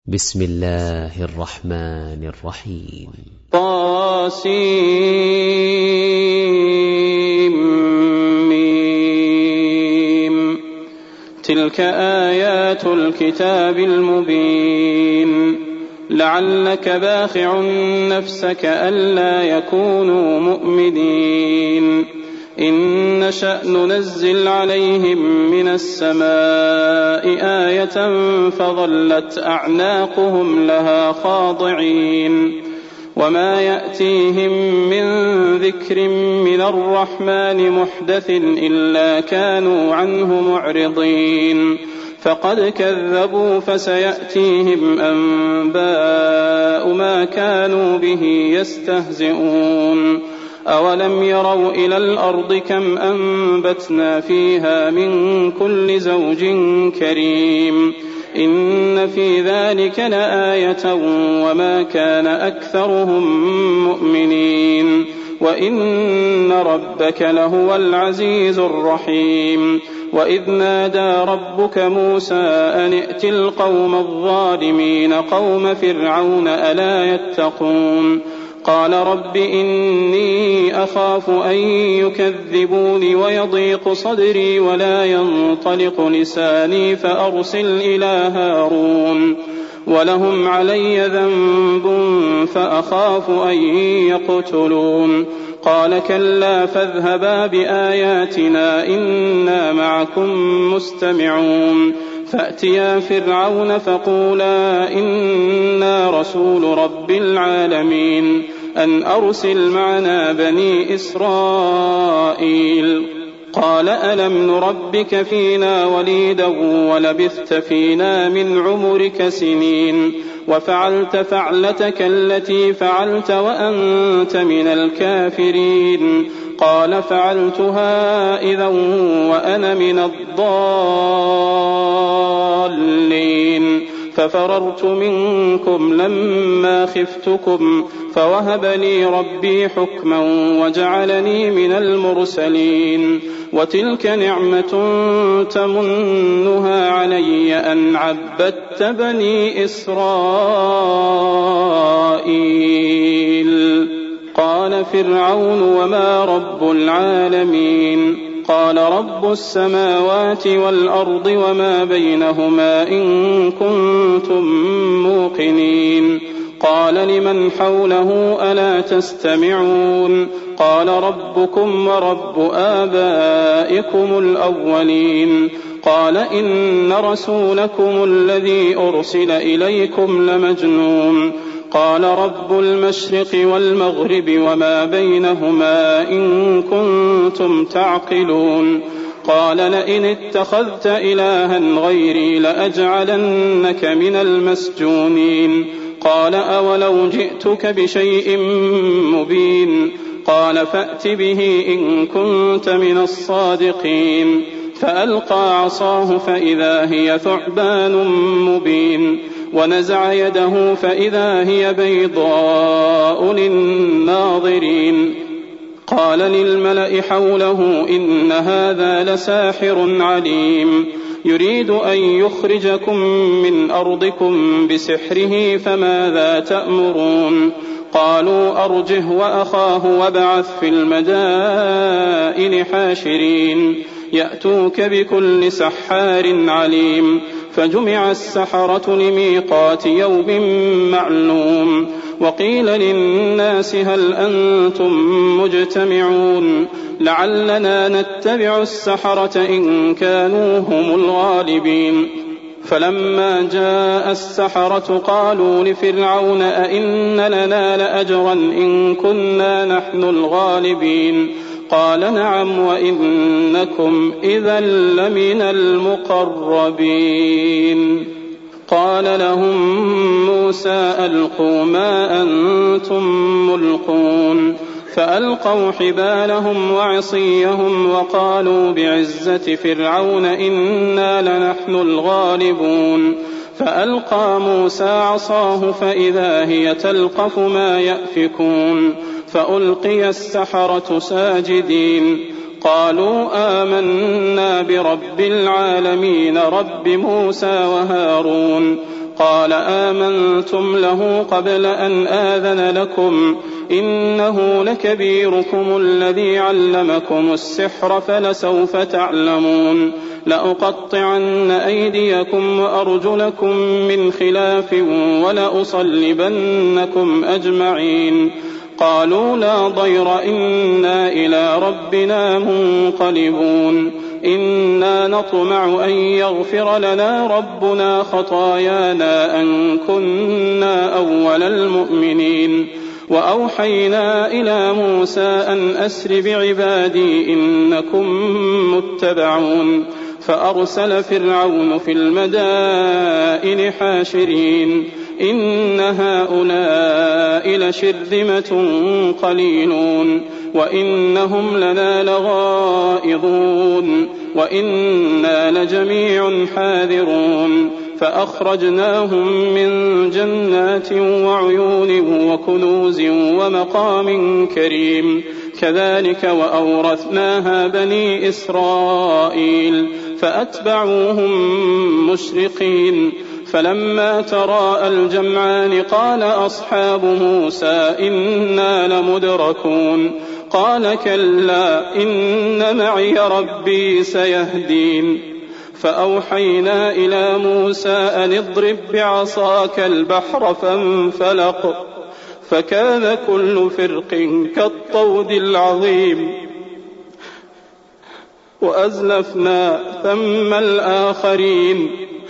بسم الله الرحمن الرحيم. طاسيم. تلك آيات الكتاب المبين. لعلك باخع نفسك ألا يكونوا مؤمنين. إن نشأ ننزل عليهم من السماء آية فظلت أعناقهم لها خاضعين. وما يأتيهم من ذكر من الرحمن محدث إلا كانوا عنه معرضين. فقد كذبوا فسيأتيهم أنباء ما كانوا به يستهزئون. أولم يروا إلى الأرض كم أنبتنا فيها من كل زوج كريم. إن في ذلك لآية وما كان أكثرهم مؤمنين. وإن ربك لهو العزيز الرحيم. وإذ نادى ربك موسى أن ائت القوم الظالمين قوم فرعون ألا يتقون. قال رب إني أخاف أن يكذبوني ويضيق صدري ولا ينطلق لساني فأرسل إلى هارون ولهم علي ذنب فأخاف أن يقتلون. قال كلا فاذهبا بآياتنا إنا معكم مستمعون. فأتيا فرعون فقولا إنا رسول رب العالمين أن أرسل معنا بني إسرائيل. قال ألم نربك فينا وليدا ولبثت فينا من عمرك سنين وفعلت فعلتك التي فعلت وأنت من الكافرين. قال فعلتها إذا وأنا من الضالين. ففررت منكم لما خفتكم فوهب لي ربي حكما وجعلني من المرسلين. وتلك نعمة تمنها علي أن عبدت بني إسرائيل. قال فرعون وما رب العالمين. قال رب السماوات والأرض وما بينهما إن كنتم موقنين. قال لمن حوله ألا تستمعون. قال ربكم ورب آبائكم الأولين. قال إن رسولكم الذي أرسل إليكم لمجنون. قال رب المشرق والمغرب وما بينهما إن كنتم تعقلون. قال لئن اتخذت إلها غيري لأجعلنك من المسجونين. قال أولو جئتك بشيء مبين. قال فأت به إن كنت من الصادقين. فألقى عصاه فإذا هي ثعبان مبين. ونزع يده فإذا هي بيضاء للناظرين. قال للملأ حوله إن هذا لساحر عليم. يريد أن يخرجكم من أرضكم بسحره فماذا تأمرون. قالوا أرجه وأخاه وابعث في المدائن حاشرين يأتوك بكل سحار عليم. فجمع السحرة لميقات يوم معلوم. وقيل للناس هل أنتم مجتمعون لعلنا نتبع السحرة إن كانوا هم الغالبين. فلما جاء السحرة قالوا لفرعون أئن لنا لأجرا إن كنا نحن الغالبين. قال نعم وإنكم إذا لمن المقربين. قال لهم موسى ألقوا ما أنتم ملقون. فألقوا حبالهم وعصيهم وقالوا بعزة فرعون إنا لنحن الغالبون. فألقى موسى عصاه فإذا هي تلقف ما يأفكون. فألقي السحرة ساجدين. قالوا آمنا برب العالمين رب موسى وهارون. قال آمنتم له قبل أن آذن لكم إنه لكبيركم الذي علمكم السحر فلسوف تعلمون لأقطعن أيديكم وأرجلكم من خلاف ولأصلبنكم أجمعين قالوا لا ضير إنا إلى ربنا منقلبون إنا نطمع أن يغفر لنا ربنا خطايانا أن كنا أول المؤمنين وأوحينا إلى موسى أن أسر بعبادي إنكم متبعون فأرسل فرعون في المدائن حاشرين إن هؤلاء لشرذمة قليلون وإنهم لنا لغائظون وإنا لجميع حاذرون فأخرجناهم من جنات وعيون وكنوز ومقام كريم كذلك وأورثناها بني إسرائيل فأتبعوهم مشرقين فلما تراءى الجمعان قال أصحاب موسى إنا لمدركون قال كلا إن معي ربي سيهدين فأوحينا إلى موسى أن اضرب بعصاك البحر فانفلق فكان كل فرق كالطود العظيم وأزلفنا ثم الآخرين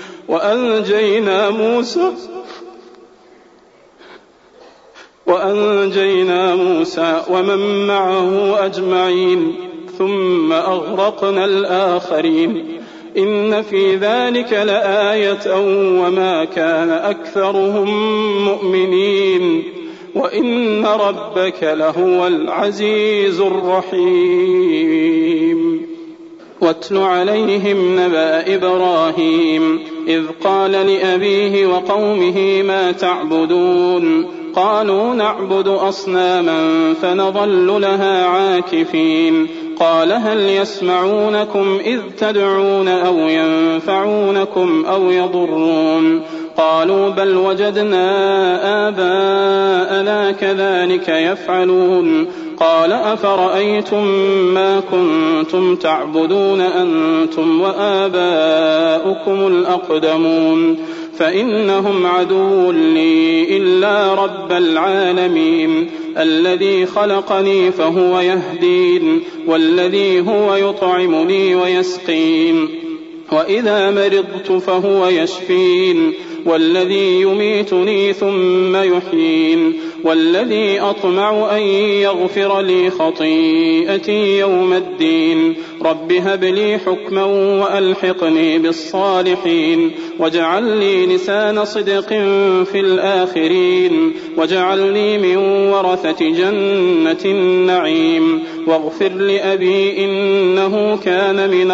وأنجينا موسى ومن معه أجمعين ثم أغرقنا الآخرين إن في ذلك لآية وما كان أكثرهم مؤمنين وإن ربك لهو العزيز الرحيم واتل عليهم نبأ إبراهيم إذ قال لأبيه وقومه ما تعبدون قالوا نعبد أصناما فنظل لها عاكفين قال هل يسمعونكم إذ تدعون أو ينفعونكم أو يضرون قالوا بل وجدنا آباءنا كذلك يفعلون قال أفرأيتم ما كنتم تعبدون أنتم وآباؤكم الأقدمون فإنهم عدو لي إلا رب العالمين الذي خلقني فهو يهدين والذي هو يطعمني ويسقين وإذا مرضت فهو يشفين والذي يميتني ثم يحيين والذي أطمع أن يغفر لي خطيئتي يوم الدين رب هب لي حكما وألحقني بالصالحين واجعل لي لسان صدق في الآخرين واجعلني من ورثة جنة النعيم واغفر لأبي إنه كان من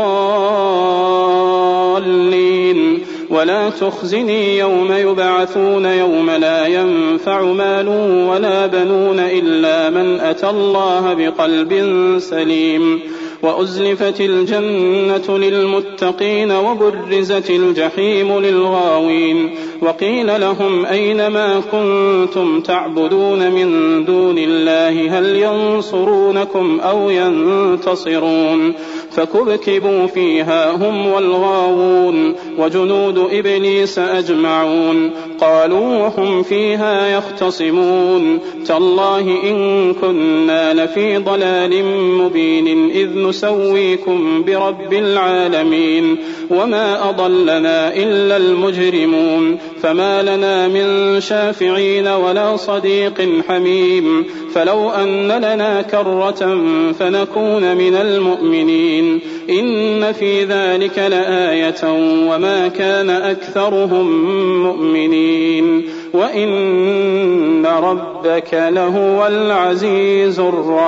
الضالين ولا تخزني يوم يبعثون يوم لا ينفع مال ولا بنون إلا من أتى الله بقلب سليم وأزلفت الجنة للمتقين وبرزت الجحيم للغاوين وقيل لهم أين ما كنتم تعبدون من دون الله هل ينصرونكم أو ينتصرون فكبكبوا فيها هم والغاوون وجنود إبليس أجمعون قالوا وهم فيها يختصمون تالله إن كنا لفي ضلال مبين إذ نسويكم برب العالمين وما أضلنا إلا المجرمون فما لنا من شافعين ولا صديق حميم فلو أن لنا كرة فنكون من المؤمنين إن في ذلك لآية وما كان أكثرهم مؤمنين وإن ربك لهو العزيز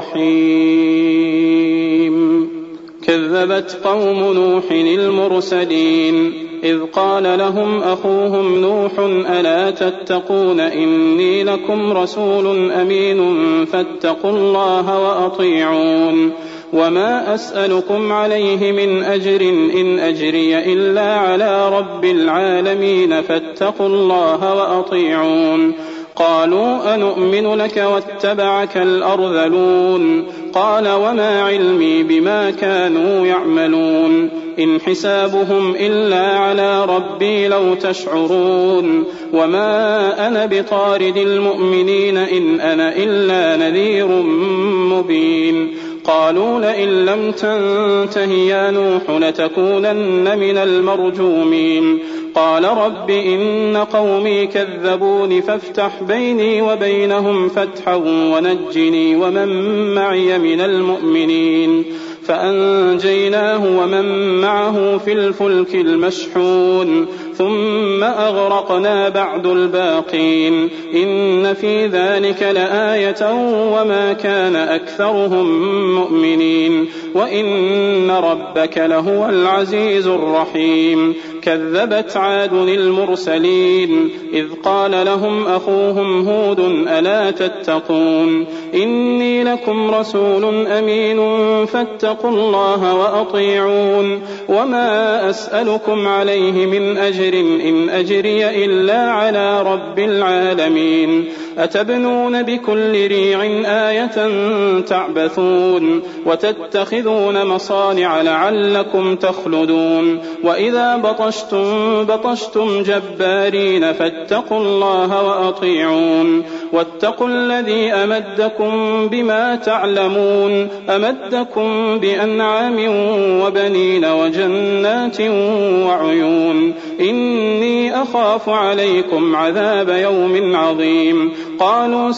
الرحيم كذبت قوم نوح المرسلين إذ قال لهم أخوهم نوح ألا تتقون إني لكم رسول أمين فاتقوا الله وأطيعون وما أسألكم عليه من أجر إن أجري إلا على رب العالمين فاتقوا الله وأطيعون. قالوا أنؤمن لك واتبعك الأرذلون قال وما علمي بما كانوا يعملون إن حسابهم إلا على ربي لو تشعرون وما أنا بطارد المؤمنين إن أنا إلا نذير مبين. قالوا لئن لم تنته يا نوح لتكونن من المرجومين. قال رب إن قومي كذبون فافتح بيني وبينهم فتحا ونجني ومن معي من المؤمنين. فأنجيناه ومن معه في الفلك المشحون ثم أغرقنا بعد الباقين إن في ذلك لآية وما كان أكثرهم مؤمنين وإن ربك لهو العزيز الرحيم. كذبت عاد المرسلين إذ قال لهم أخوهم هود ألا تتقون إني لكم رسول أمين فاتقوا الله وأطيعون وما أسألكم عليه من أجر إن أجري إلا على رب العالمين. أتبنون بكل ريع آية تعبثون وتتخذون مصانع لعلكم تخلدون وإذا بطشتم جبارين فاتقوا الله وأطيعون واتقوا الذي أمدكم بما تعلمون أمدكم بأنعام وبنين وجنات وعيون إني أخاف عليكم عذاب يوم عظيم. قالوا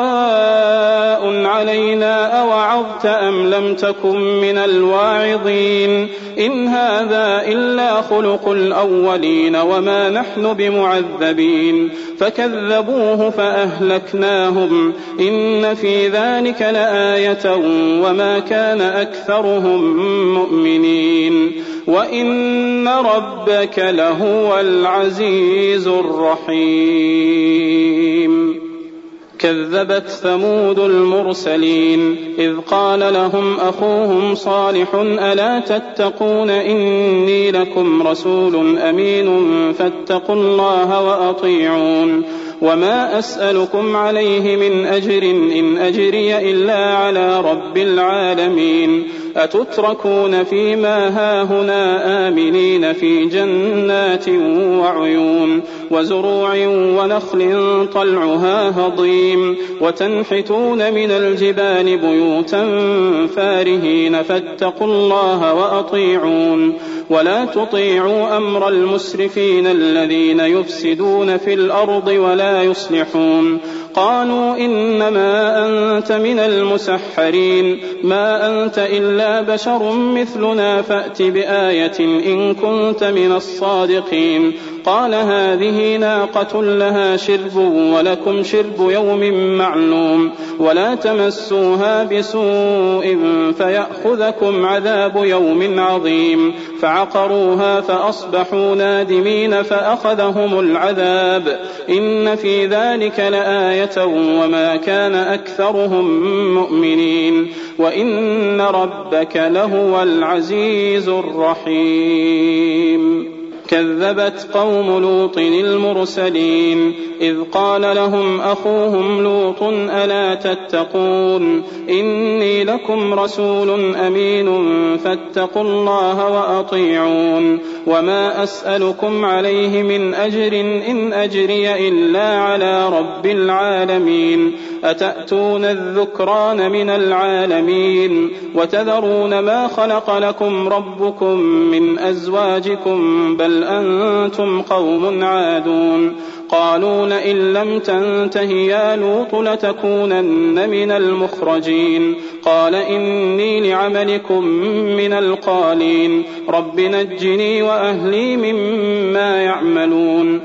سواء علينا أوعظت أم لم تكن من الواعظين إن هذا إلا خلق الأولين وما نحن بمعذبين. فكذبوه فأهلكناهم إن في ذلك لآية وما كان أكثرهم مؤمنين وإن ربك لهو العزيز الرحيم. كذبت ثمود المرسلين إذ قال لهم أخوهم صالح ألا تتقون إني لكم رسول أمين فاتقوا الله وأطيعون وما أسألكم عليه من أجر إن أجري إلا على رب العالمين. أتتركون فيما هاهنا آمنين في جنات وعيون وزروع ونخل طلعها هضيم وتنحتون من الجبال بيوتا فارهين فاتقوا الله وأطيعون ولا تطيعوا أمر المسرفين الذين يفسدون في الأرض ولا يصلحون. قالوا إنما أنت من المسحرين ما أنت إلا بشر مثلنا فأت بآية إن كنت من الصادقين. قال هذه ناقة لها شرب ولكم شرب يوم معلوم ولا تمسوها بسوء فيأخذكم عذاب يوم عظيم. فعقروها فأصبحوا نادمين فأخذهم العذاب إن في ذلك لآية وما كان أكثرهم مؤمنين وإن ربك لهو العزيز الرحيم. كذبت قوم لوط المرسلين إذ قال لهم أخوهم لوط ألا تتقون إني لكم رسول أمين فاتقوا الله وأطيعون وما أسألكم عليه من أجر إن أجري إلا على رب العالمين. أتأتون الذكران من العالمين وتذرون ما خلق لكم ربكم من أزواجكم بل أنتم قوم عادون. قالوا لئن لم تنته يا لوط لتكونن من المخرجين. قال إني لعملكم من القالين رب نجني وأهلي مما يعملون.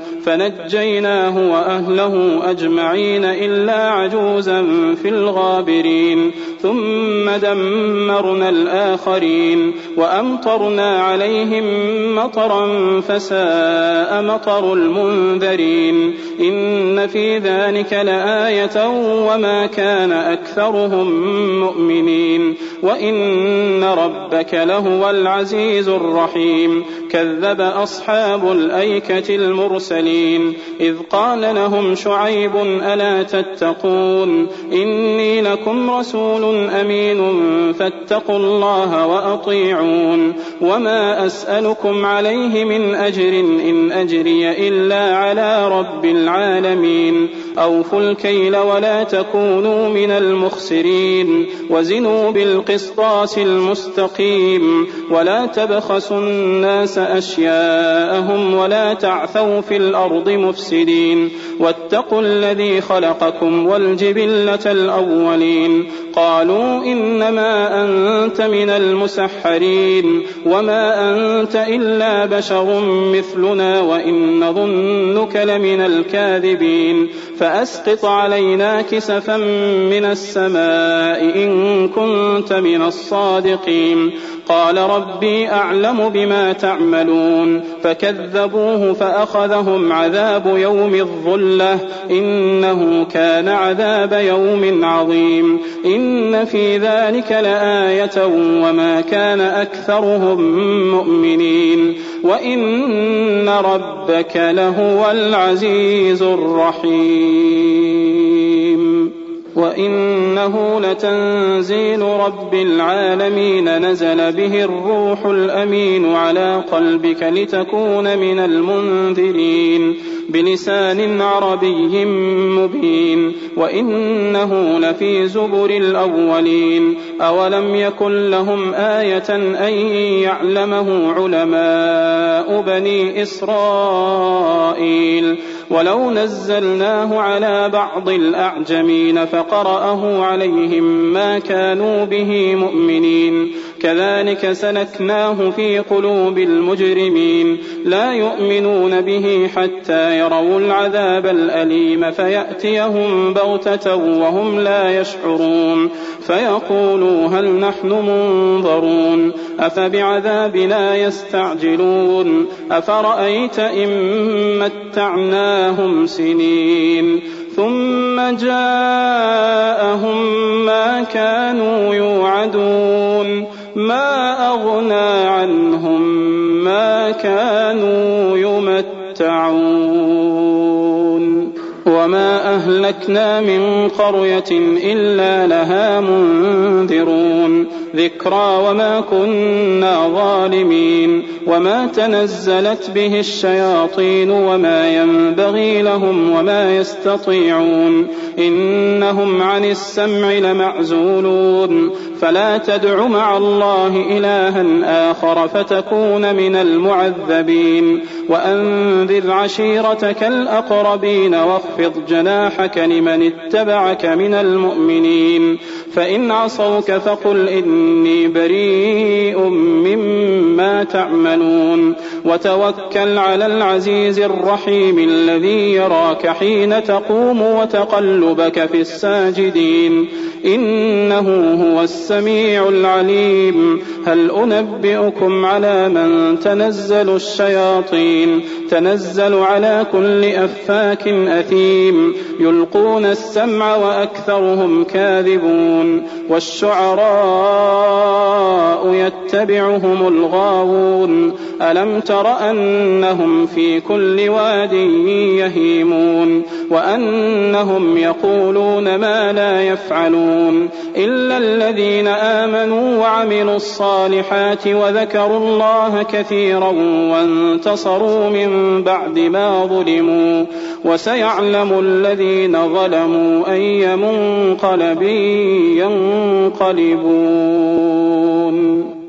فنجيناه وأهله أجمعين إلا عجوزا في الغابرين. ثم دمرنا الآخرين وأمطرنا عليهم مطرا فساء مطر المنذرين إن في ذلك لآية وما كان أكثرهم مؤمنين وإن ربك لهو العزيز الرحيم كذب أصحاب الأيكة المرسلين إذ قال لهم شعيب ألا تتقون إني لكم رسول أمين فاتقوا الله وأطيعون وما أسألكم عليه من أجر إن أجري إلا على رب العالمين أوفوا الكيل ولا تكونوا من المخسرين وزنوا بالقسطاس المستقيم ولا تبخسوا الناس أشياءهم ولا تعثوا في الأرض مفسدين واتقوا الذي خلقكم والجبلة الأولين قالوا إنما أنت من المسحرين وما أنت إلا بشر مثلنا وإن نظنك لمن الكاذبين فأسقط علينا كسفا من السماء إن كنت من الصادقين قال ربي أعلم بما تعملون فكذبوه فأخذهم عذاب يوم الظلة إنه كان عذاب يوم عظيم إن في ذلك لآية وما كان أكثرهم مؤمنين وإن ربك لهو العزيز الرحيم وإنه لتنزيل رب العالمين نزل به الروح الأمين على قلبك لتكون من المنذرين بلسان عربي مبين وإنه لفي زبر الأولين أولم يكن لهم آية أن يعلمه علماء بني إسرائيل ولو نزلناه على بعض الأعجمين فقرأه عليهم ما كانوا به مؤمنين كذلك سلكناه في قلوب المجرمين لا يؤمنون به حتى يروا العذاب الأليم فيأتيهم بغتة وهم لا يشعرون فيقولوا هل نحن منظرون أفبعذابنا يستعجلون أفرأيت إن متعناهم سنين ثم جاءهم ما كانوا يوعدون ما أغنى عنهم ما كانوا يمتعون وما أهلكنا من قرية إلا لها منذرون ذكرى وما كنا ظالمين وما تنزلت به الشياطين وما ينبغي لهم وما يستطيعون إنهم عن السمع لمعزولون فلا تدع مع الله إلها آخر فتكون من المعذبين وأنذر عشيرتك الأقربين واخفض جناحك لمن اتبعك من المؤمنين فإن عصوك فقل إني بريء مما تعملون وتوكل على العزيز الرحيم الذي يراك حين تقوم وتقلبك في الساجدين إنه هو السميع العليم هل أنبئكم على من تنزل الشياطين تنزل على كل أفاك أثيم يلقون السمع وأكثرهم كاذبون والشعراء يتبعهم الغاوون ألم تر أنهم في كل واد يهيمون وأنهم يقولون ما لا يفعلون إلا الذين آمنوا وعملوا الصالحات وذكروا الله كثيرا وانتصروا من بعد ما ظلموا وسيعلم الذين ظلموا أي منقلب ينقلبون.